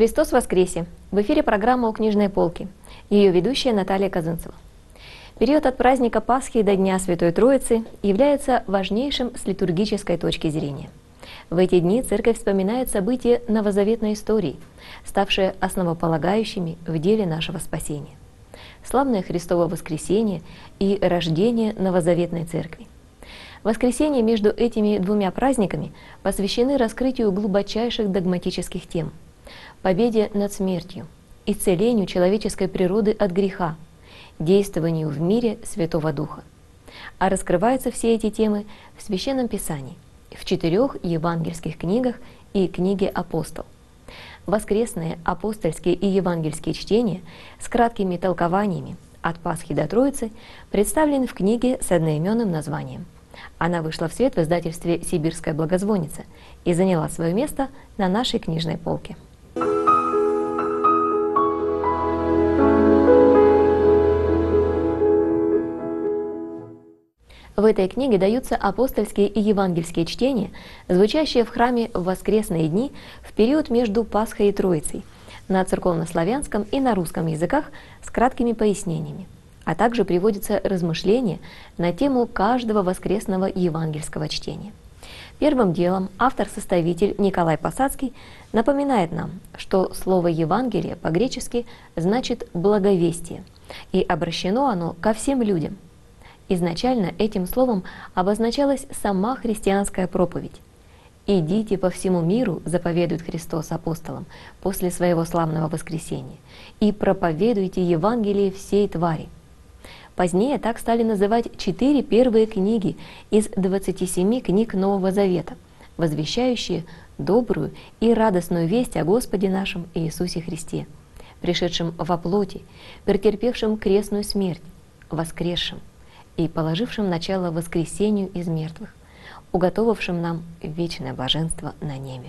Христос воскресе! В эфире программа «У книжной полки». Ее ведущая Наталья Казынцева. Период от праздника Пасхи до Дня Святой Троицы является важнейшим с литургической точки зрения. В эти дни Церковь вспоминает события новозаветной истории, ставшие основополагающими в деле нашего спасения. Славное Христово воскресение и рождение новозаветной Церкви. Воскресенья между этими двумя праздниками посвящены раскрытию глубочайших догматических тем: победе над смертью, исцелению человеческой природы от греха, действованию в мире Святого Духа. А раскрываются все эти темы в Священном Писании, в 4 евангельских книгах и книге «Апостол». Воскресные апостольские и евангельские чтения с краткими толкованиями от Пасхи до Троицы представлены в книге с одноименным названием. Она вышла в свет в издательстве «Сибирская благозвонница» и заняла свое место на нашей книжной полке. В этой книге даются апостольские и евангельские чтения, звучащие в храме в воскресные дни в период между Пасхой и Троицей, на церковнославянском и на русском языках с краткими пояснениями, а также приводятся размышления на тему каждого воскресного евангельского чтения. Первым делом автор-составитель Николай Посадский напоминает нам, что слово «Евангелие» по-гречески значит «благовестие», и обращено оно ко всем людям. Изначально этим словом обозначалась сама христианская проповедь. «Идите по всему миру», заповедует Христос апостолам после своего славного воскресения, «и проповедуйте Евангелие всей твари». Позднее так стали называть 4 первые книги из 27 книг Нового Завета, возвещающие добрую и радостную весть о Господе нашем Иисусе Христе, пришедшем во плоти, претерпевшем крестную смерть, воскресшем и положившим начало воскресению из мертвых, уготовавшим нам вечное блаженство на небе.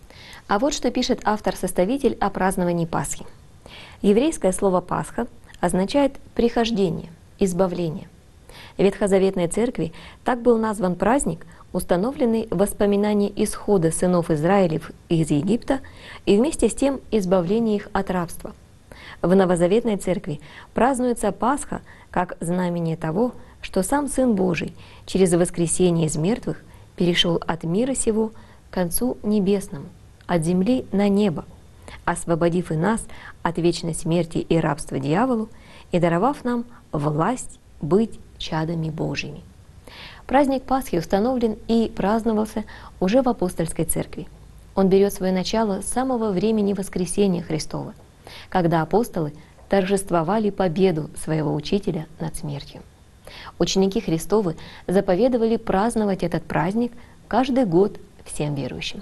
А вот что пишет автор-составитель о праздновании Пасхи. Еврейское слово «Пасха» означает «прихождение», «избавление». В Ветхозаветной Церкви так был назван праздник, установленный в воспоминании исхода сынов Израилев из Египта и вместе с тем избавление их от рабства. В Новозаветной Церкви празднуется Пасха как знамение того, что сам Сын Божий через воскресение из мертвых перешел от мира сего к концу небесному, от земли на небо, освободив и нас от вечной смерти и рабства дьяволу и даровав нам власть быть чадами Божьими. Праздник Пасхи установлен и праздновался уже в апостольской церкви. Он берет свое начало с самого времени воскресения Христова, когда апостолы торжествовали победу своего учителя над смертью. Ученики Христовы заповедовали праздновать этот праздник каждый год всем верующим.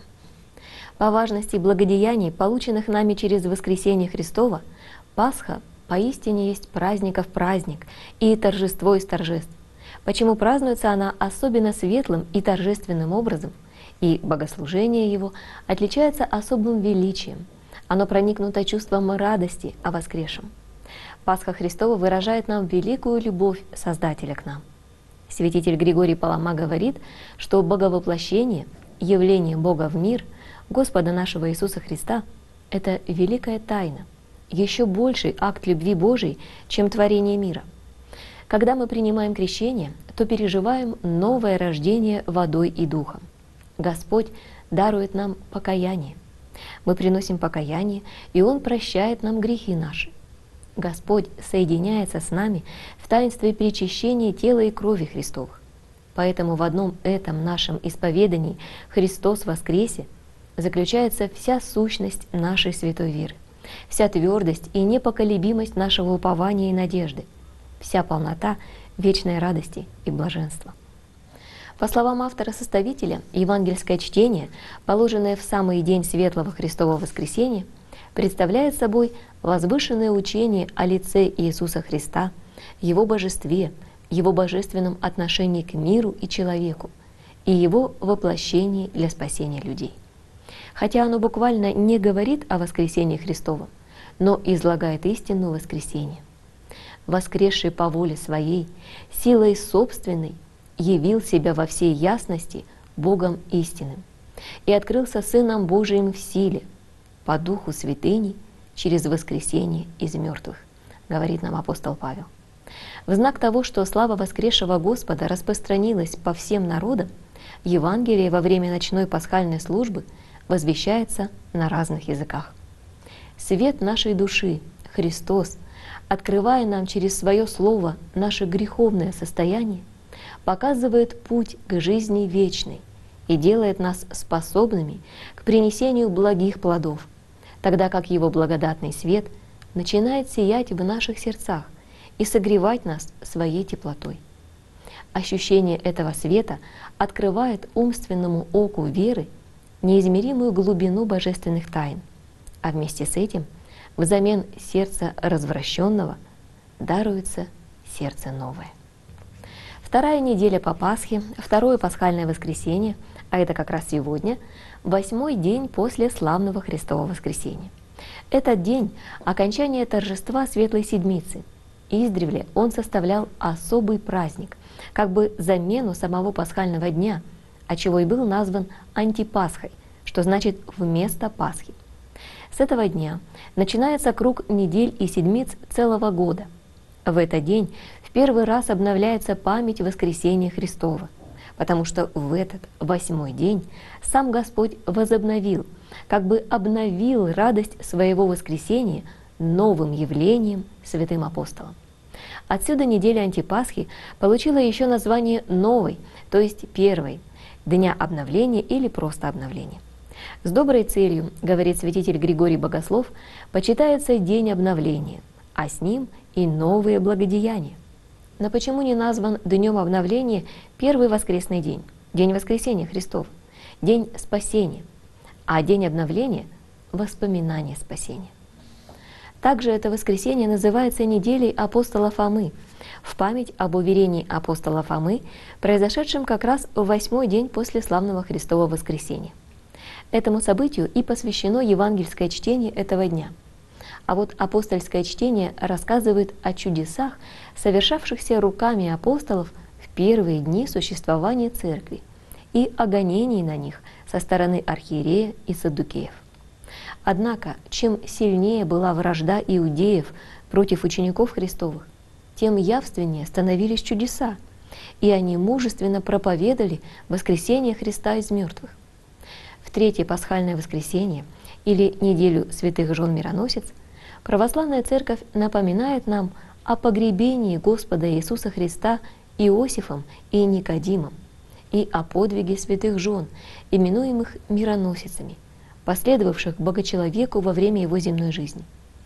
По важности благодеяний, полученных нами через воскресение Христова, Пасха поистине есть праздников праздник и торжество из торжеств. Почему празднуется она особенно светлым и торжественным образом, и богослужение его отличается особым величием. Оно проникнуто чувством радости о воскресшем. Пасха Христова выражает нам великую любовь Создателя к нам. Святитель Григорий Палама говорит, что боговоплощение, явление Бога в мир, Господа нашего Иисуса Христа — это великая тайна, еще больший акт любви Божией, чем творение мира. Когда мы принимаем крещение, то переживаем новое рождение водой и духом. Господь дарует нам покаяние. Мы приносим покаяние, и Он прощает нам грехи наши. Господь соединяется с нами в таинстве причащения тела и крови Христовых. Поэтому в одном этом нашем исповедании «Христос воскресе» заключается вся сущность нашей святой веры, вся твердость и непоколебимость нашего упования и надежды, вся полнота вечной радости и блаженства. По словам автора-составителя, евангельское чтение, положенное в самый день Светлого Христового воскресения, представляет собой возвышенное учение о лице Иисуса Христа, Его божестве, Его божественном отношении к миру и человеку и Его воплощении для спасения людей. Хотя оно буквально не говорит о воскресении Христовом, но излагает истину воскресения. Воскресший по воле Своей, силой собственной, явил себя во всей ясности Богом истинным и открылся Сыном Божиим в силе, по духу святыни через воскресение из мертвых, говорит нам апостол Павел. В знак того, что слава воскресшего Господа распространилась по всем народам, Евангелие во время ночной пасхальной службы возвещается на разных языках. Свет нашей души, Христос, открывая нам через свое Слово наше греховное состояние, показывает путь к жизни вечной и делает нас способными к принесению благих плодов, тогда как Его благодатный свет начинает сиять в наших сердцах и согревать нас своей теплотой. Ощущение этого света открывает умственному оку веры неизмеримую глубину божественных тайн, а вместе с этим взамен сердца развращенного даруется сердце новое. Вторая неделя по Пасхе, второе пасхальное воскресенье, а это как раз сегодня, 8-й день после славного Христового воскресения. Этот день – окончание торжества Светлой Седмицы. Издревле он составлял особый праздник, как бы замену самого пасхального дня, отчего и был назван антипасхой, что значит «вместо Пасхи». С этого дня начинается круг недель и седмиц целого года. В этот день в первый раз обновляется память воскресения Христова, потому что в этот 8-й день сам Господь возобновил, как бы обновил радость своего воскресения новым явлением святым апостолам. Отсюда неделя антипасхи получила еще название новой, то есть первой, дня обновления или просто обновления. С доброй целью, говорит святитель Григорий Богослов, почитается день обновления, а с ним и новые благодеяния. Но почему не назван днем обновления первый воскресный день, день воскресения Христов, день спасения, а день обновления – воспоминание спасения? Также это воскресенье называется неделей апостола Фомы, в память об уверении апостола Фомы, произошедшем как раз в 8-й день после славного Христового воскресения. Этому событию и посвящено евангельское чтение этого дня. А вот апостольское чтение рассказывает о чудесах, совершавшихся руками апостолов в первые дни существования церкви, и о гонении на них со стороны архиерея и саддукеев. Однако, чем сильнее была вражда иудеев против учеников Христовых, тем явственнее становились чудеса, и они мужественно проповедовали воскресение Христа из мертвых. В третье пасхальное воскресенье, или неделю святых жен мироносец, православная церковь напоминает нам о погребении Господа Иисуса Христа Иосифом и Никодимом, и о подвиге святых жен, именуемых мироносицами, последовавших Богочеловеку во время его земной жизни.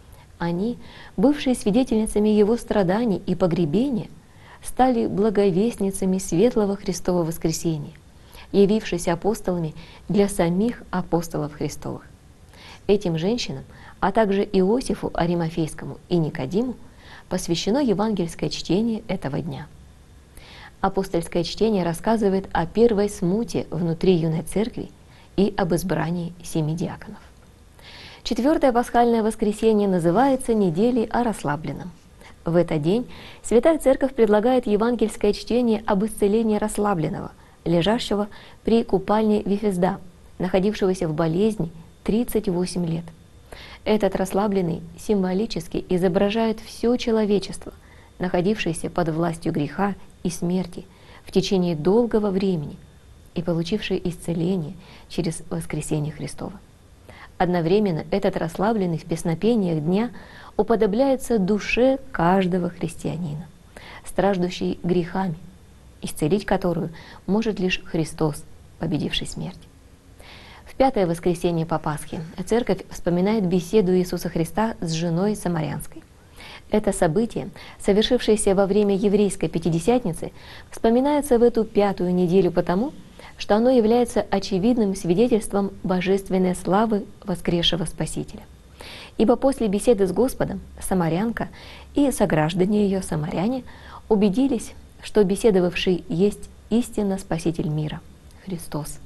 Они, бывшие свидетельницами его страданий и погребения, стали благовестницами светлого Христового воскресения, явившись апостолами для самих апостолов Христовых. Этим женщинам, а также Иосифу Аримафейскому и Никодиму, посвящено евангельское чтение этого дня. Апостольское чтение рассказывает о первой смуте внутри юной церкви и об избрании 7 диаконов. Четвертое пасхальное воскресенье называется неделей о расслабленном. В этот день Святая Церковь предлагает евангельское чтение об исцелении расслабленного, лежащего при купальне Вифезда, находившегося в болезни 38 лет. Этот расслабленный символически изображает все человечество, находившееся под властью греха и смерти в течение долгого времени и получившее исцеление через воскресение Христово. Одновременно этот расслабленный в песнопениях дня уподобляется душе каждого христианина, страждущей грехами, исцелить которую может лишь Христос, победивший смерть. В пятое воскресенье по Пасхе Церковь вспоминает беседу Иисуса Христа с женой Самарянской. Это событие, совершившееся во время еврейской Пятидесятницы, вспоминается в эту пятую неделю потому, что оно является очевидным свидетельством божественной славы воскресшего Спасителя. Ибо после беседы с Господом самарянка и сограждане ее самаряне убедились, что беседовавший есть истинно Спаситель мира – Христос.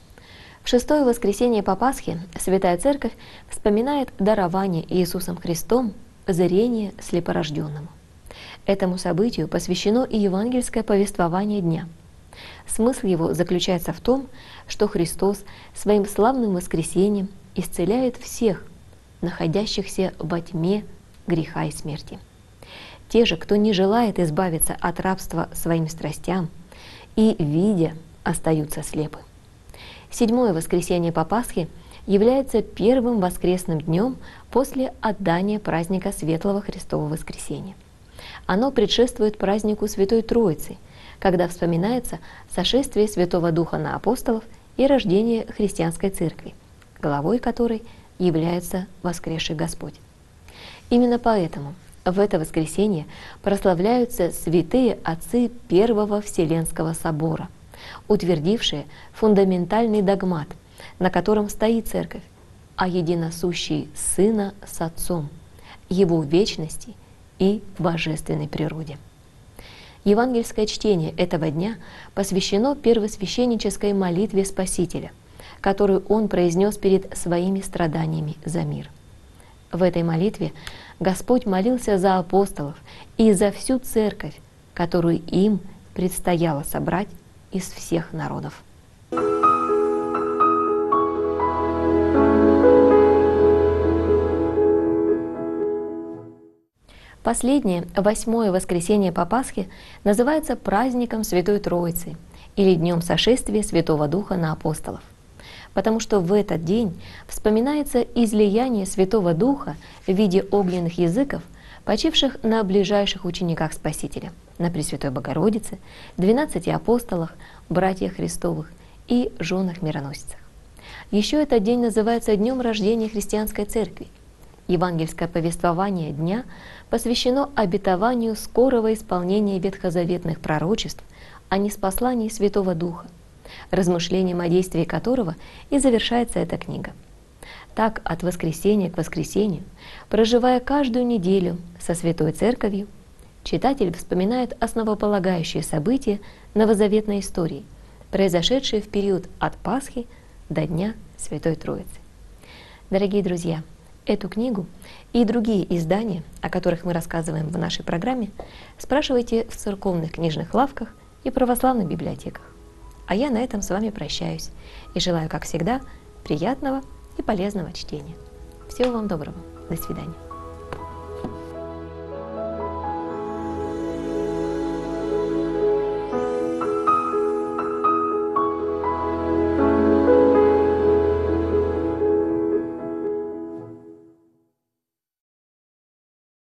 В шестое воскресенье по Пасхе Святая Церковь вспоминает дарование Иисусом Христом зрение слепорожденному. Этому событию посвящено и евангельское повествование дня. Смысл его заключается в том, что Христос своим славным воскресением исцеляет всех, находящихся во тьме греха и смерти. Те же, кто не желает избавиться от рабства своим страстям и, видя, остаются слепы. Седьмое воскресенье по Пасхе является первым воскресным днем после отдания праздника Светлого Христового Воскресения. Оно предшествует празднику Святой Троицы, когда вспоминается сошествие Святого Духа на апостолов и рождение христианской церкви, главой которой является воскресший Господь. Именно поэтому в это воскресенье прославляются святые отцы Первого Вселенского собора, утвердившие фундаментальный догмат, на котором стоит Церковь, о единосущей Сына с Отцом, Его вечности и божественной природе. Евангельское чтение этого дня посвящено первосвященнической молитве Спасителя, которую Он произнес перед своими страданиями за мир. В этой молитве Господь молился за апостолов и за всю церковь, которую им предстояло собрать из всех народов. Последнее, восьмое воскресенье по Пасхе, называется праздником Святой Троицы или Днем Сошествия Святого Духа на апостолов, потому что в этот день вспоминается излияние Святого Духа в виде огненных языков, почивших на ближайших учениках Спасителя, на Пресвятой Богородице, 12 апостолах, братьях Христовых и женах мироносицах. Еще этот день называется Днем рождения христианской церкви. Евангельское повествование дня посвящено обетованию скорого исполнения ветхозаветных пророчеств о ниспослании Святого Духа, размышлением о действии которого и завершается эта книга. Так, от воскресенья к воскресенью, проживая каждую неделю со Святой Церковью, читатель вспоминает основополагающие события новозаветной истории, произошедшие в период от Пасхи до Дня Святой Троицы. Дорогие друзья, эту книгу и другие издания, о которых мы рассказываем в нашей программе, спрашивайте в церковных книжных лавках и православных библиотеках. А я на этом с вами прощаюсь и желаю, как всегда, приятного и полезного чтения. Всего вам доброго. До свидания.